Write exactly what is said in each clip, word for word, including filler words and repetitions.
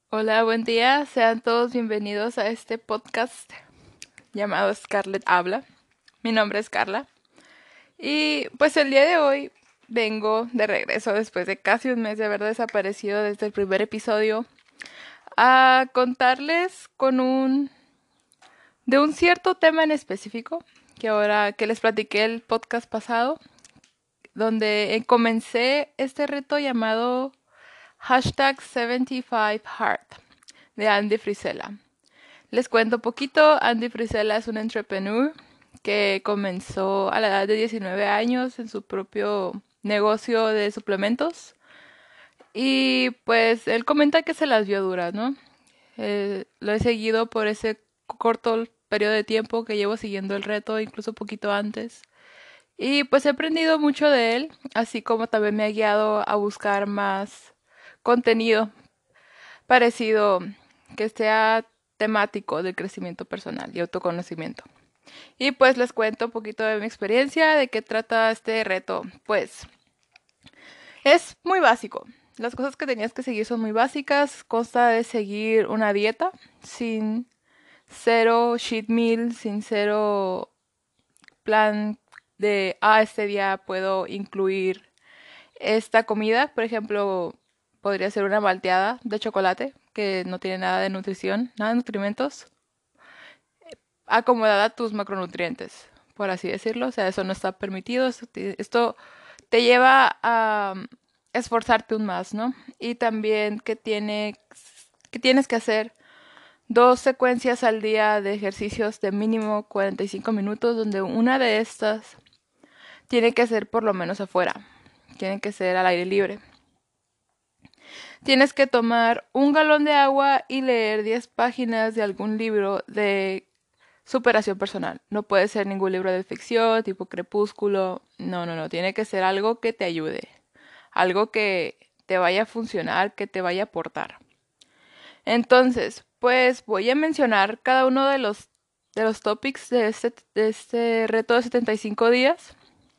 Hola, buen día. Sean todos bienvenidos a este podcast llamado Scarlett Habla. Mi nombre es Carla. Y pues el día de hoy vengo de regreso después de casi un mes de haber desaparecido desde el primer episodio a contarles con un de un cierto tema en específico que ahora que les platiqué el podcast pasado, donde eh, comencé este reto llamado hashtag setenta y cinco Heart de Andy Frisella. Les cuento poquito. Andy Frisella es un entrepreneur que comenzó a la edad de diecinueve años en su propio negocio de suplementos. Y pues él comenta que se las vio duras, ¿no? Eh, lo he seguido por ese corto periodo de tiempo que llevo siguiendo el reto, incluso poquito antes. Y pues he aprendido mucho de él, así como también me ha guiado a buscar más contenido parecido que sea temático del crecimiento personal y autoconocimiento. Y pues les cuento un poquito de mi experiencia, de qué trata este reto. Pues es muy básico. Las cosas que tenías que seguir son muy básicas. Consta de seguir una dieta sin cero cheat meal, sin cero plan de, ah, este día puedo incluir esta comida. Por ejemplo, podría ser una malteada de chocolate que no tiene nada de nutrición, nada de nutrimentos, acomodada a tus macronutrientes, por así decirlo. O sea, eso no está permitido. Esto te, esto te lleva a um, esforzarte un más, ¿no? Y también que tiene, que tienes que hacer dos secuencias al día de ejercicios de mínimo cuarenta y cinco minutos, donde una de estas tiene que ser por lo menos afuera. Tiene que ser al aire libre. Tienes que tomar un galón de agua y leer diez páginas de algún libro de superación personal. No puede ser ningún libro de ficción, tipo Crepúsculo. No, no, no. Tiene que ser algo que te ayude. Algo que te vaya a funcionar, que te vaya a aportar. Entonces, pues voy a mencionar cada uno de los, de los topics de este, de este reto de setenta y cinco días.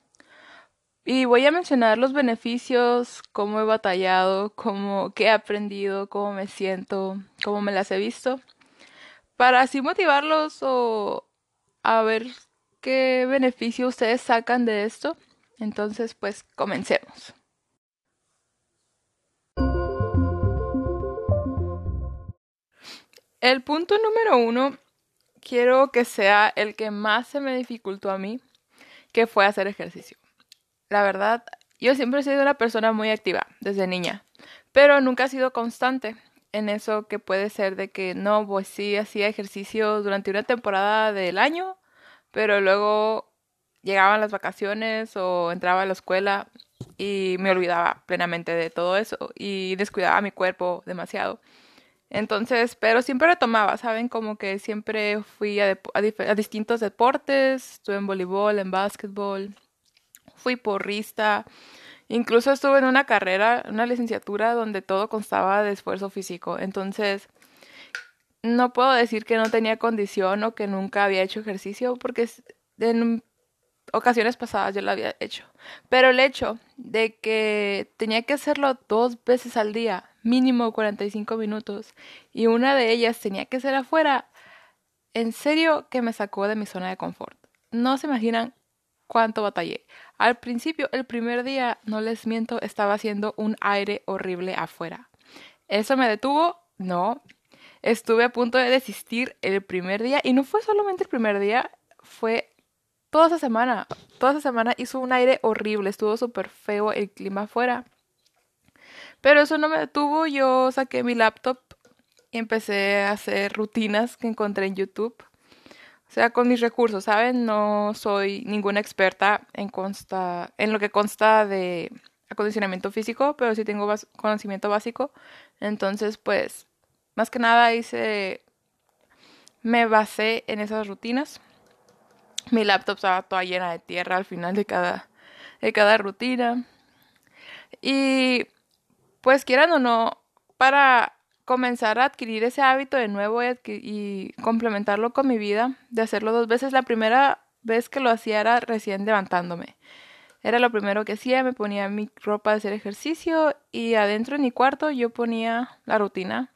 Y voy a mencionar los beneficios, cómo he batallado, cómo, qué he aprendido, cómo me siento, cómo me las he visto, para así motivarlos o a ver qué beneficio ustedes sacan de esto. Entonces, pues comencemos. El punto número uno quiero que sea el que más se me dificultó a mí, que fue hacer ejercicio. La verdad, yo siempre he sido una persona muy activa desde niña, pero nunca he sido constante en eso, que puede ser de que no, pues sí hacía ejercicio durante una temporada del año, pero luego llegaban las vacaciones o entraba a la escuela y me olvidaba plenamente de todo eso y descuidaba mi cuerpo demasiado. Entonces, pero siempre retomaba, ¿saben? Como que siempre fui a, dep- a dif- a distintos deportes, estuve en voleibol, en básquetbol, fui porrista, incluso estuve en una carrera, una licenciatura donde todo constaba de esfuerzo físico. Entonces, no puedo decir que no tenía condición o que nunca había hecho ejercicio, porque es- en ocasiones pasadas yo lo había hecho. Pero el hecho de que tenía que hacerlo dos veces al día, mínimo cuarenta y cinco minutos, y una de ellas tenía que ser afuera, en serio que me sacó de mi zona de confort. No se imaginan cuánto batallé. Al principio, el primer día, no les miento, estaba haciendo un aire horrible afuera. ¿Eso me detuvo? No. Estuve a punto de desistir el primer día, y no fue solamente el primer día, fue toda esa semana. Toda esa semana hizo un aire horrible, estuvo súper feo el clima afuera. Pero eso no me detuvo, yo saqué mi laptop y empecé a hacer rutinas que encontré en YouTube. O sea, con mis recursos, ¿saben? No soy ninguna experta en, consta, en lo que consta de acondicionamiento físico, pero sí tengo bas- conocimiento básico. Entonces, pues, más que nada hice, me basé en esas rutinas. Mi laptop estaba toda llena de tierra al final de cada, de cada rutina. Y pues quieran o no, para comenzar a adquirir ese hábito de nuevo y, adqui- y complementarlo con mi vida, de hacerlo dos veces, la primera vez que lo hacía era recién levantándome. Era lo primero que hacía, me ponía mi ropa de hacer ejercicio y adentro en mi cuarto yo ponía la rutina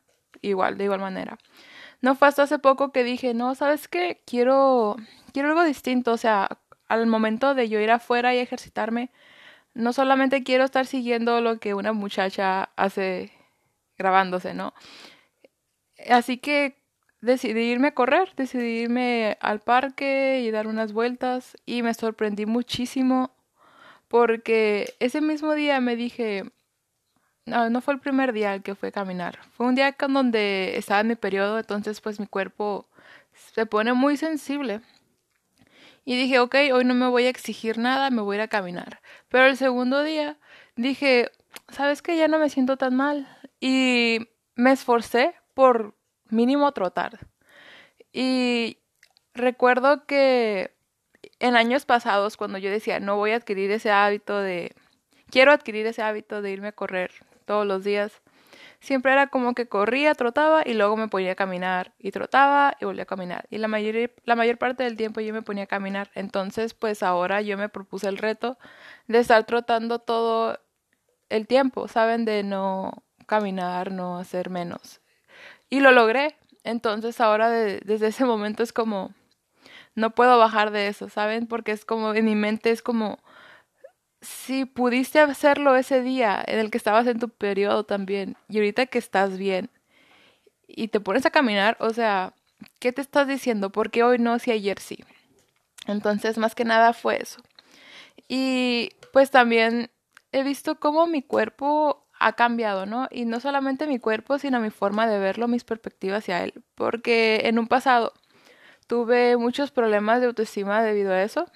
igual, de igual manera. No fue hasta hace poco que dije, no, ¿sabes qué? Quiero, quiero algo distinto. O sea, al momento de yo ir afuera y ejercitarme, no solamente quiero estar siguiendo lo que una muchacha hace grabándose, ¿no? Así que decidí irme a correr, decidí irme al parque y dar unas vueltas y me sorprendí muchísimo porque ese mismo día me dije, no, no fue el primer día el que fue a caminar, fue un día con donde estaba en mi periodo, entonces pues mi cuerpo se pone muy sensible. Y dije, ok, hoy no me voy a exigir nada, me voy a ir a caminar. Pero el segundo día dije, ¿sabes qué? Ya no me siento tan mal. Y me esforcé por mínimo trotar. Y recuerdo que en años pasados, cuando yo decía, no voy a adquirir ese hábito de, quiero adquirir ese hábito de irme a correr todos los días, siempre era como que corría, trotaba y luego me ponía a caminar y trotaba y volvía a caminar. Y la mayor, la mayor parte del tiempo yo me ponía a caminar. Entonces, pues ahora yo me propuse el reto de estar trotando todo el tiempo, ¿saben? De no caminar, no hacer menos. Y lo logré. Entonces ahora de- desde ese momento es como, no puedo bajar de eso, ¿saben? Porque es como, en mi mente es como, si pudiste hacerlo ese día en el que estabas en tu periodo también, y ahorita que estás bien, y te pones a caminar, o sea, ¿qué te estás diciendo? ¿Por qué hoy no si ayer sí? Entonces, más que nada fue eso. Y pues también he visto cómo mi cuerpo ha cambiado, ¿no? Y no solamente mi cuerpo, sino mi forma de verlo, mis perspectivas hacia él. Porque en un pasado tuve muchos problemas de autoestima debido a eso.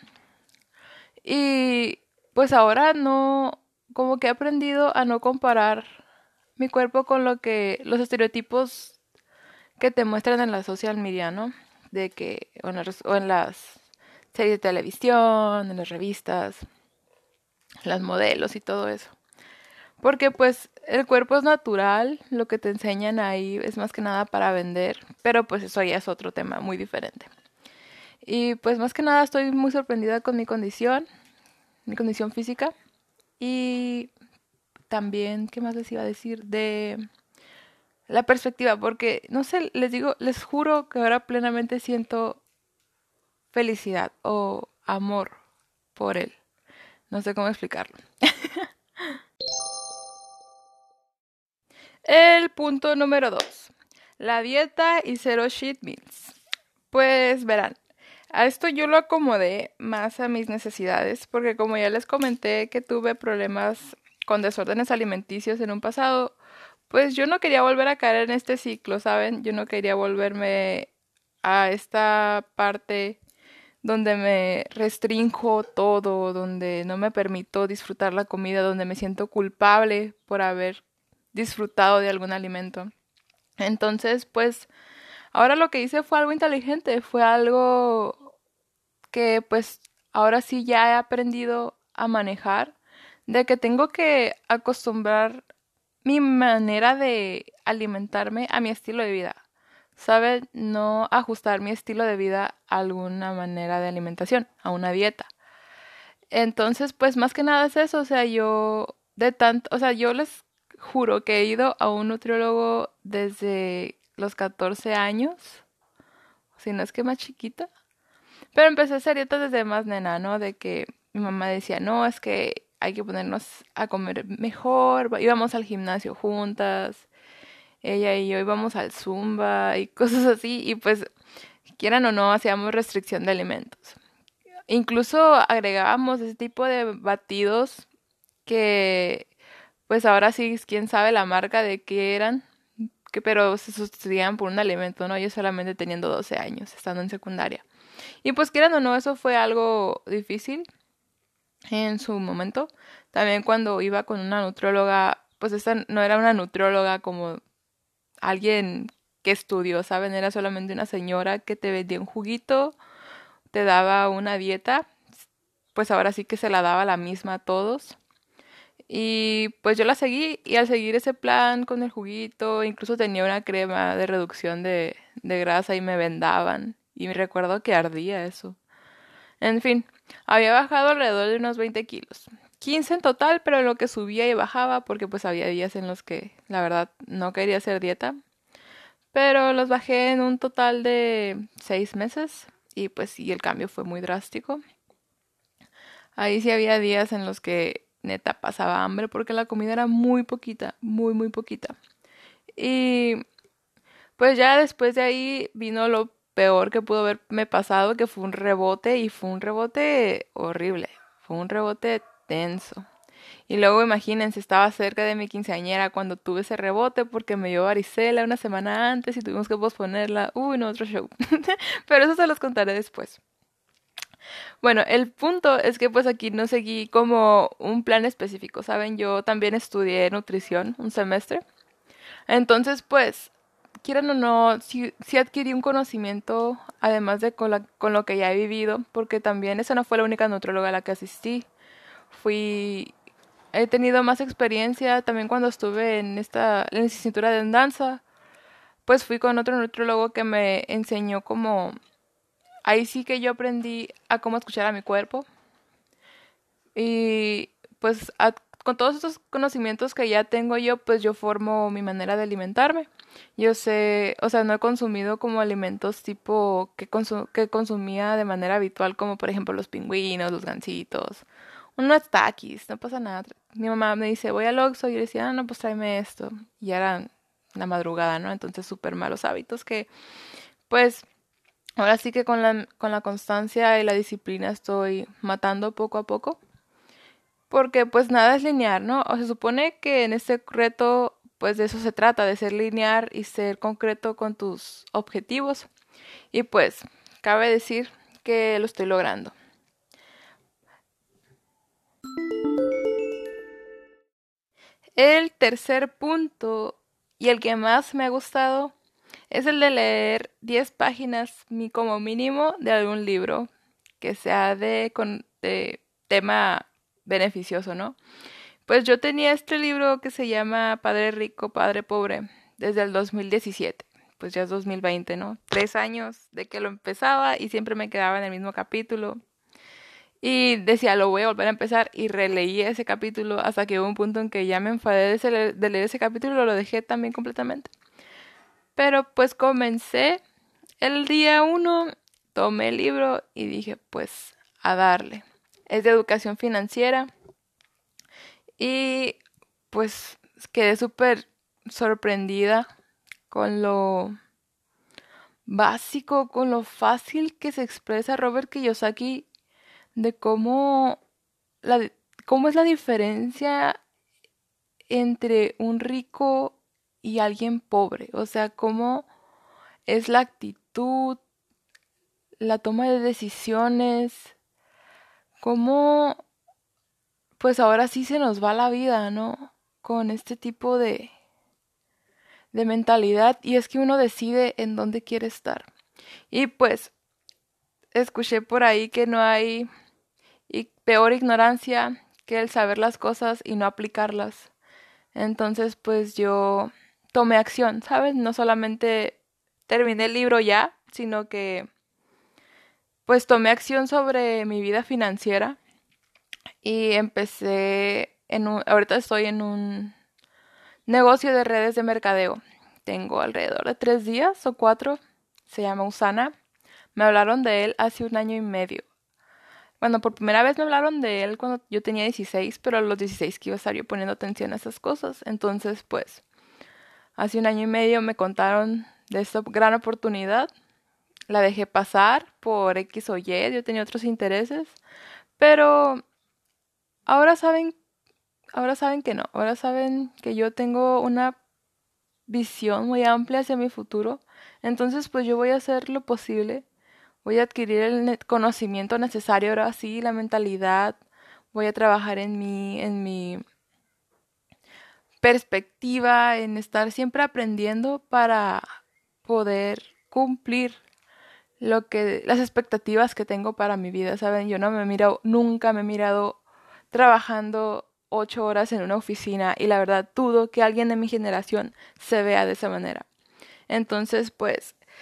Y pues ahora no, como que he aprendido a no comparar mi cuerpo con lo que los estereotipos que te muestran en la social media, ¿no? De que, o en, las, o en las series de televisión, en las revistas, las modelos y todo eso. Porque pues el cuerpo es natural, lo que te enseñan ahí es más que nada para vender, pero pues eso ya es otro tema muy diferente. Y pues más que nada estoy muy sorprendida con mi condición, mi condición física y también, ¿qué más les iba a decir? De la perspectiva, porque no sé, les digo, les juro que ahora plenamente siento felicidad o amor por él. No sé cómo explicarlo. El punto número dos. La dieta y cero cheat meals. Pues verán, a esto yo lo acomodé más a mis necesidades porque como ya les comenté que tuve problemas con desórdenes alimenticios en un pasado, pues yo no quería volver a caer en este ciclo, ¿saben? Yo no quería volverme a esta parte donde me restrinjo todo, donde no me permito disfrutar la comida, donde me siento culpable por haber disfrutado de algún alimento. Entonces, pues, ahora lo que hice fue algo inteligente, fue algo que pues ahora sí ya he aprendido a manejar, de que tengo que acostumbrar mi manera de alimentarme a mi estilo de vida. ¿Saben? No ajustar mi estilo de vida a alguna manera de alimentación, a una dieta. Entonces, pues más que nada es eso, o sea, yo de tanto, o sea, yo les juro que he ido a un nutriólogo desde los catorce años, si no es que más chiquita, pero empecé a hacer dieta desde más nena, ¿no? De que mi mamá decía, no, es que hay que ponernos a comer mejor, íbamos al gimnasio juntas, ella y yo íbamos al Zumba y cosas así, y pues, quieran o no, hacíamos restricción de alimentos. Incluso agregábamos ese tipo de batidos que, pues ahora sí, quién sabe la marca de qué eran, que, pero se sustituían por un alimento, ¿no? Yo solamente teniendo doce años, estando en secundaria. Y pues quieran o no, eso fue algo difícil en su momento. También cuando iba con una nutrióloga, pues esta no era una nutrióloga como alguien que estudió, ¿saben? Era solamente una señora que te vendía un juguito, te daba una dieta, pues ahora sí que se la daba la misma a todos. Y pues yo la seguí y al seguir ese plan con el juguito, incluso tenía una crema de reducción de, de grasa y me vendaban. Y me recuerdo que ardía eso. En fin, había bajado alrededor de unos veinte kilos. quince en total, pero en lo que subía y bajaba porque pues había días en los que la verdad no quería hacer dieta. pero los bajé en un total de seis meses y pues sí, el cambio fue muy drástico. Ahí sí había días en los que neta pasaba hambre porque la comida era muy poquita, muy, muy poquita. Y pues ya después de ahí vino lo peor que pudo haberme pasado, que fue un rebote y fue un rebote horrible, fue un rebote tenso. Y luego imagínense, estaba cerca de mi quinceañera cuando tuve ese rebote porque me dio varicela una semana antes y tuvimos que posponerla. Uy, no, otro show. Pero eso se los contaré después. Bueno, el punto es que pues aquí no seguí como un plan específico, ¿saben? Yo también estudié nutrición un semestre. Entonces, pues, quieran o no, sí, sí adquirí un conocimiento, además de con, la- con lo que ya he vivido, porque también esa no fue la única nutróloga a la que asistí. Fui, he tenido más experiencia también cuando estuve en esta en la licenciatura de danza, pues fui con otro nutrólogo que me enseñó cómo, ahí sí que yo aprendí a cómo escuchar a mi cuerpo. Y pues a- con todos estos conocimientos que ya tengo yo, pues yo formo mi manera de alimentarme. Yo sé, o sea, no he consumido como alimentos tipo que, consu- que consumía de manera habitual, como por ejemplo los pingüinos, los gansitos, unos taquis, no pasa nada. Mi mamá me dice, voy al Oxxo, y yo le decía, ah, no, pues tráeme esto. Y ya era la madrugada, ¿no? Entonces súper malos hábitos que, pues, ahora sí que con la, con la constancia y la disciplina estoy matando poco a poco. Porque pues nada es lineal, ¿no? O se supone que en este reto pues de eso se trata, de ser lineal y ser concreto con tus objetivos. Y pues cabe decir que lo estoy logrando. El tercer punto y el que más me ha gustado es el de leer diez páginas mi- como mínimo de algún libro que sea de, con, de tema beneficioso, ¿no? Pues yo tenía este libro que se llama Padre Rico, Padre Pobre, desde el dos mil diecisiete. Pues ya es dos mil veinte, ¿no? Tres años de que lo empezaba y siempre me quedaba en el mismo capítulo. Y decía, lo voy a volver a empezar y releí ese capítulo hasta que hubo un punto en que ya me enfadé de, ese- de leer ese capítulo y lo dejé también completamente. Pero pues comencé el día uno, tomé el libro y dije, pues a darle. Es de educación financiera y pues quedé súper sorprendida con lo básico, con lo fácil que se expresa Robert Kiyosaki de cómo, la, di- cómo es la diferencia entre un rico y alguien pobre. O sea, cómo es la actitud, la toma de decisiones, cómo pues ahora sí se nos va la vida, ¿no? Con este tipo de, de mentalidad y es que uno decide en dónde quiere estar. Y pues escuché por ahí que no hay y peor ignorancia que el saber las cosas y no aplicarlas. Entonces pues yo tomé acción, ¿sabes? No solamente terminé el libro ya, sino que pues tomé acción sobre mi vida financiera y empecé en un, ahorita estoy en un negocio de redes de mercadeo. Tengo alrededor de tres días o cuatro. Se llama Usana. Me hablaron de él hace un año y medio. Bueno, por primera vez me hablaron de él cuando yo tenía dieciséis, pero a los dieciséis que iba a estar yo poniendo atención a esas cosas. Entonces, pues, hace un año y medio me contaron de esta gran oportunidad. La dejé pasar por X o Y, yo tenía otros intereses, pero ahora saben, ahora saben que no, ahora saben que yo tengo una visión muy amplia hacia mi futuro. Entonces, pues yo voy a hacer lo posible. Voy a adquirir el ne- conocimiento necesario ahora sí, la mentalidad. Voy a trabajar en mí, en mi perspectiva, en estar siempre aprendiendo para poder cumplir lo que las expectativas que tengo para mi vida, ¿saben? Yo no me he mirado, nunca me he mirado trabajando ocho horas en una oficina y la verdad dudo que alguien de mi generación se vea de esa manera. Entonces, pues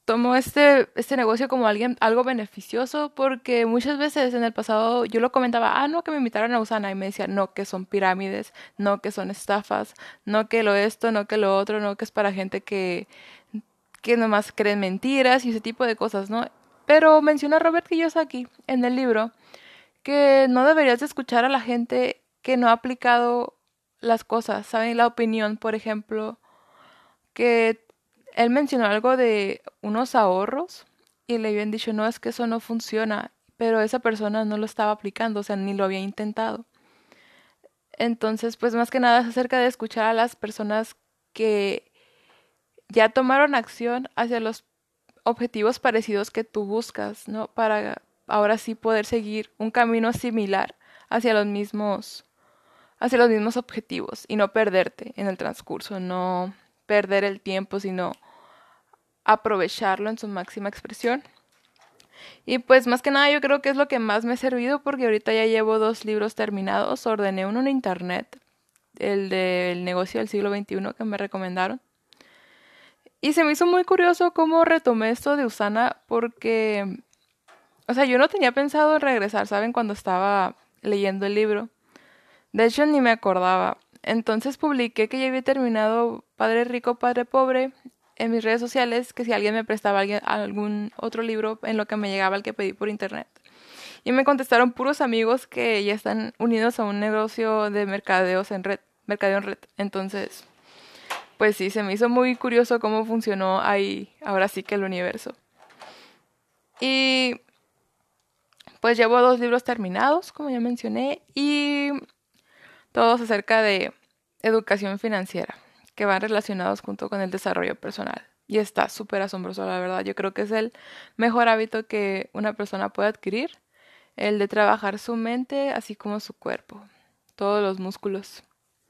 tomo este, este negocio como alguien, algo beneficioso porque muchas veces en el pasado yo lo comentaba, ah, no, que me invitaron a Usana y me decían, no, que son pirámides, no, que son estafas, no, que lo esto, no, que lo otro, no, que es para gente que, que nomás creen mentiras y ese tipo de cosas, ¿no? Pero menciona Robert Kiyosaki en el libro que no deberías de escuchar a la gente que no ha aplicado las cosas, ¿saben? La opinión, por ejemplo, que él mencionó algo de unos ahorros y le habían dicho, no, es que eso no funciona, pero esa persona no lo estaba aplicando, o sea, ni lo había intentado. Entonces, pues más que nada es acerca de escuchar a las personas que ya tomaron acción hacia los objetivos parecidos que tú buscas, ¿no? Para ahora sí poder seguir un camino similar hacia los mismos, hacia los mismos objetivos y no perderte en el transcurso, no perder el tiempo, sino aprovecharlo en su máxima expresión. Y pues más que nada yo creo que es lo que más me ha servido porque ahorita ya llevo dos libros terminados. Ordené uno en internet, el del negocio del siglo veintiuno que me recomendaron. Y se me hizo muy curioso cómo retomé esto de Usana porque, o sea, yo no tenía pensado en regresar, ¿saben? Cuando estaba leyendo el libro. De hecho, ni me acordaba. Entonces publiqué que ya había terminado Padre Rico, Padre Pobre en mis redes sociales, que si alguien me prestaba alguien, algún otro libro en lo que me llegaba el que pedí por internet. Y me contestaron puros amigos que ya están unidos a un negocio de mercadeos en red, mercadeo en red. Entonces, pues sí, se me hizo muy curioso cómo funcionó ahí, ahora sí que el universo. Y pues llevo dos libros terminados, como ya mencioné, y todos acerca de educación financiera, que van relacionados junto con el desarrollo personal. Y está súper asombroso, la verdad. Yo creo que es el mejor hábito que una persona puede adquirir, el de trabajar su mente así como su cuerpo, todos los músculos.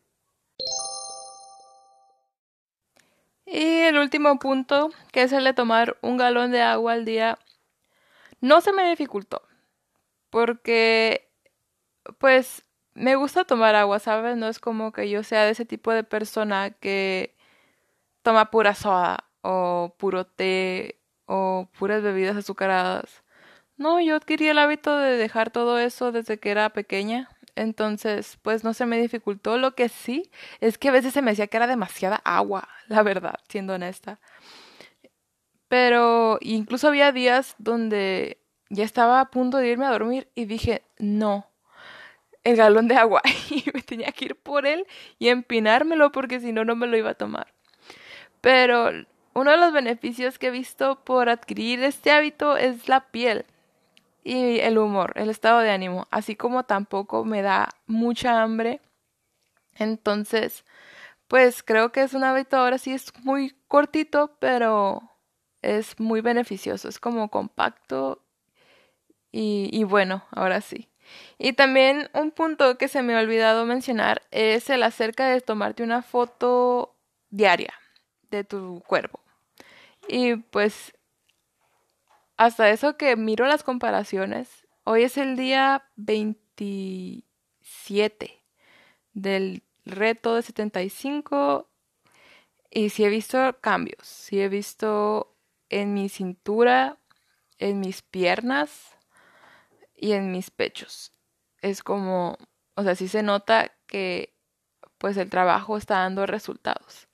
Y el último punto, que es el de tomar un galón de agua al día, no se me dificultó, porque pues me gusta tomar agua, ¿sabes? No es como que yo sea de ese tipo de persona que toma pura soda o puro té o puras bebidas azucaradas. No, yo adquirí el hábito de dejar todo eso desde que era pequeña. Entonces, pues no se me dificultó. Lo que sí es que a veces se me decía que era demasiada agua, la verdad, siendo honesta. Pero incluso había días donde ya estaba a punto de irme a dormir y dije, no, el galón de agua. Y me tenía que ir por él y empinármelo porque si no, no me lo iba a tomar. Pero uno de los beneficios que he visto por adquirir este hábito es la piel y el humor, el estado de ánimo, así como tampoco me da mucha hambre. Entonces, pues creo que es un hábito, ahora sí es muy cortito, pero es muy beneficioso, es como compacto y, y bueno, ahora sí. Y también un punto que se me ha olvidado mencionar es el acerca de tomarte una foto diaria de tu cuerpo. Y pues hasta eso que miro las comparaciones, hoy es el día veintisiete del reto de setenta y cinco y sí he visto cambios, sí he visto en mi cintura, en mis piernas y en mis pechos. Es como, o sea, sí se nota que pues el trabajo está dando resultados.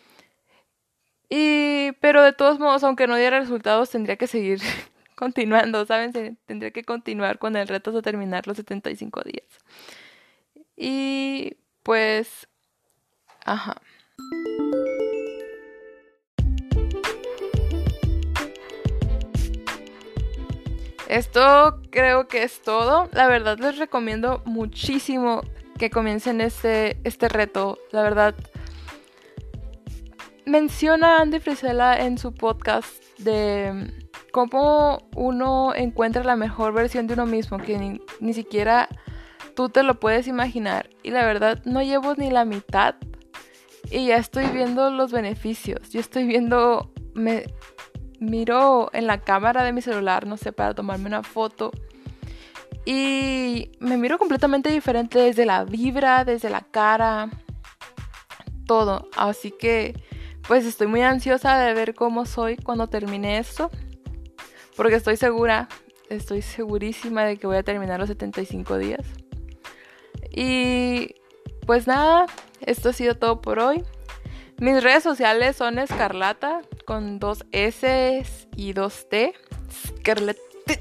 Y, pero de todos modos, aunque no diera resultados, tendría que seguir continuando, ¿saben? Se- Tendría que continuar con el reto hasta terminar los setenta y cinco días. Y pues, ajá. Esto creo que es todo. La verdad les recomiendo muchísimo que comiencen este, este reto. La verdad, menciona Andy Frisella en su podcast de cómo uno encuentra la mejor versión de uno mismo, que ni, ni siquiera tú te lo puedes imaginar. Y la verdad, no llevo ni la mitad y ya estoy viendo los beneficios. Yo estoy viendo, me miro en la cámara de mi celular, no sé, para tomarme una foto. Y me miro completamente diferente desde la vibra, desde la cara, todo. Así que pues estoy muy ansiosa de ver cómo soy cuando termine esto, porque estoy segura, estoy segurísima de que voy a terminar los setenta y cinco días. Y pues nada, esto ha sido todo por hoy. Mis redes sociales son Escarlata con dos S y dos T. Scarlett.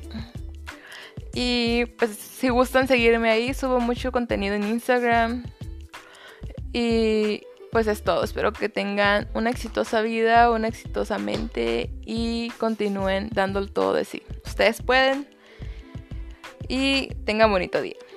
Y pues si gustan seguirme ahí, subo mucho contenido en Instagram. Y pues es todo. Espero que tengan una exitosa vida, una exitosa mente y continúen dando todo de sí. Ustedes pueden y tengan bonito día.